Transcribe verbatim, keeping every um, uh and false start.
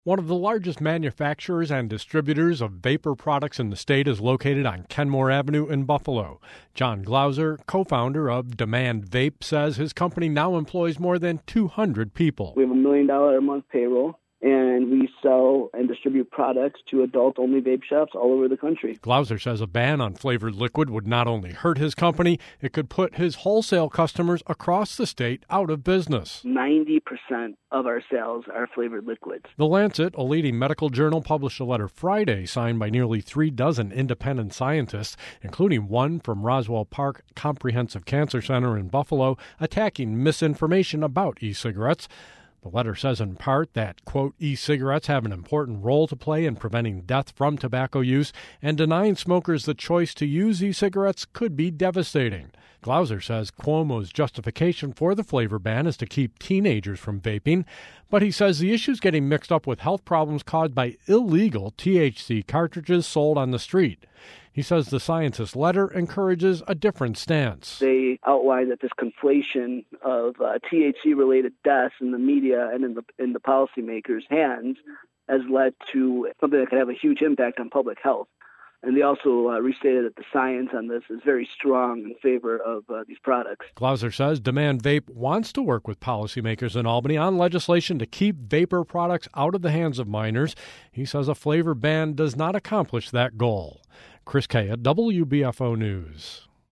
One of the largest manufacturers and distributors of vapor products in the state is located on Kenmore Avenue in Buffalo. John Glauser, co-founder of Demand Vape, says his company now employs more than two hundred people. We have a million dollar a month payroll, and we sell and distribute products to adult-only vape shops all over the country. Glauser says a ban on flavored liquid would not only hurt his company, it could put his wholesale customers across the state out of business. ninety percent of our sales are flavored liquids. The Lancet, a leading medical journal, published a letter Friday signed by nearly three dozen independent scientists, including one from Roswell Park Comprehensive Cancer Center in Buffalo, attacking misinformation about e-cigarettes. The letter says in part that, quote, e-cigarettes have an important role to play in preventing death from tobacco use, and denying smokers the choice to use e-cigarettes could be devastating. Glauser says Cuomo's justification for the flavor ban is to keep teenagers from vaping, but he says the issue is getting mixed up with health problems caused by illegal T H C cartridges sold on the street. He says the scientist's letter encourages a different stance. They outline that this conflation of uh, T H C-related deaths in the media and in the in the policymakers' hands has led to something that could have a huge impact on public health. And they also uh, restated that the science on this is very strong in favor of uh, these products. Glauser says Demand Vape wants to work with policymakers in Albany on legislation to keep vapor products out of the hands of minors. He says a flavor ban does not accomplish that goal. Chris Kaya, W B F O News.